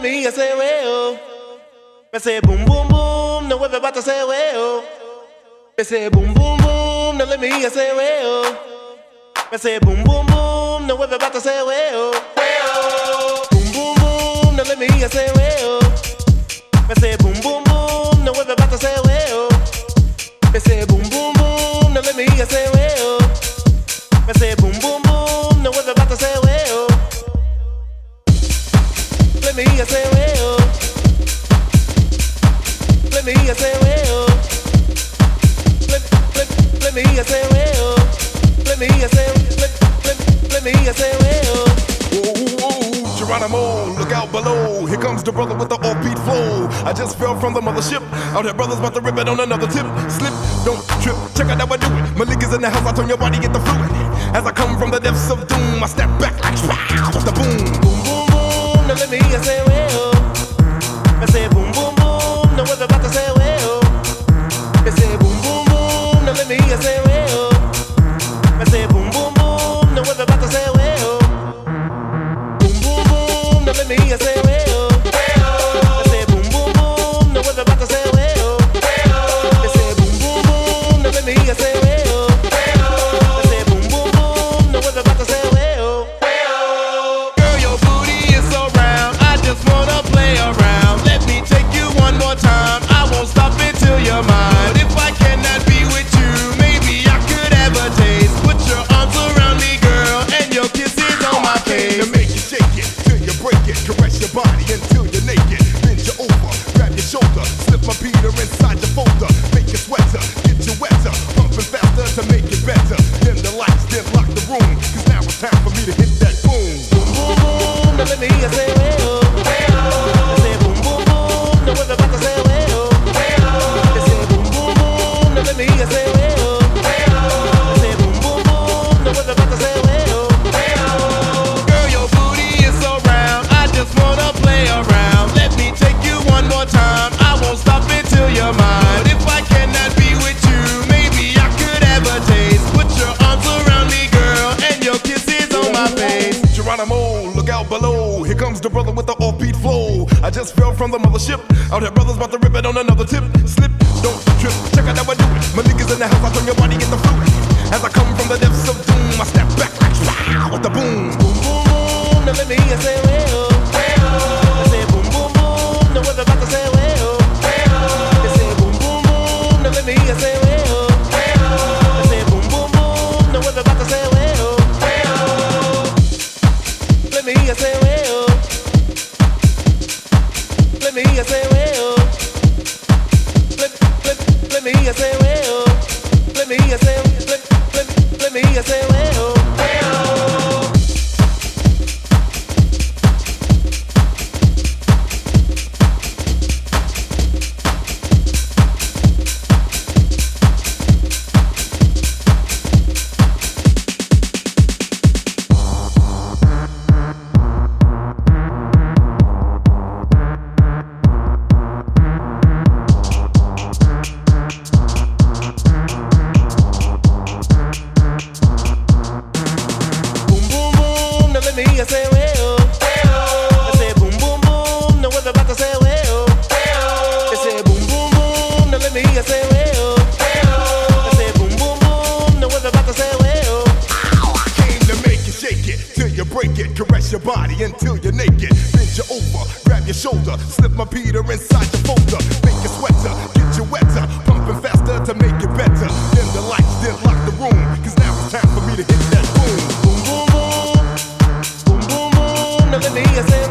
me, I say, well. I say, boom, boom, boom, no we're about to say, well. I say, boom, boom, boom, no let me, I say, well. I say, boom, boom, boom, no we're about to say, well. Boom, boom, boom, no let me, I say, well. I say, boom, boom, boom, no we're about to say, well. I say, boom, boom, boom, no let me, I say, well. I say, boom, boom, boom, no we're about to say, well. Let me, I say, well. Let me, I say, well. Let me, I say, well. Let me, I say, let me, I say, well. Whoa, Geronimo, look out below. Here comes the brother with the offbeat flow. I just fell from the mothership. Out here, brothers about to rip it on another tip. Slip, don't trip, check out how I do it. Malik is in the house, I turn your body, get the fluid. As I come from the depths of doom, I step back like wow, the boom. Boom, boom, boom, now let me, I say, well. I say, boom, boom, boom, now we're about to say, well. I say, boom, boom, boom, now let me, I say, well. I say, boom, boom, boom, now we're about to say, well. Boom, boom, boom, now let me, I say, well. I say, boom, boom, boom, now we're about to say, well. I say, boom, boom, boom, now let me, I say, well. I say, boom, boom, boom, now we're about to say, well. Girl, your booty is so round, I just wanna play around. Let me take you one more time, I won't stop until you're mine. If I cannot be with you, maybe I could have a taste. Put your arms around me, girl, and your kisses on my face. To make you shake it, till you break it. Caress your body until you're naked. Bend you over, grab your shoulder. Slip my Peter inside your folder. Make you sweater, get you wetter. Pumping faster to make it better. Dim the lights, then lock the room. Cause now it's time for me to hit that boom. Boom, boom, boom, now let me, I say, well. I say, boom, boom, boom, now we're about to say, well. I say, boom, boom, boom, now let me, I say, well. I say, boom, boom, boom, now we're about to say, well. Girl, your booty is so round, I just wanna play around. Let me take you one more time, I won't stop until you're mine. If I cannot be with you, maybe I could have a taste. Put your arms around me, girl, and your kisses on my face. Geronimo, look out below. Here comes the brother with the offbeat flow. I just fell from the mothership. Out here, brothers about to rip it on another tip. Slip, don't trip, check out how I do it. Malik is in the house, I turn your body, get the fluid. As I come from the depths of doom, I step back like wow, with the boom. Boom, boom, boom, now let me, I say, well. I say, boom, boom, boom, now we're about to say, well. I say, boom, boom, boom, now let me, I say, well. I say, boom, boom, boom, now we're about to say, well. Let me, I say, well. Let me, I say, well. Let me, I say, well. Let me, I say, let me, I say, well. I say, well. I say, boom, boom, boom, now we're about to say, well. I say, boom, boom, boom, now let me, I say, well. I say, boom, boom, boom, now we're about to say, well. I came to make you shake it, till you break it. Caress your body until you're naked. Bend you over, grab your shoulder. Slip my Peter inside your folder. Make you sweater, get you wetter. Pumping faster to make it better. Dim the lights, then lock the room. Cause now it's time for me to hit that boom. Boom, boom, boom. Boom, boom, boom, now let me, I say,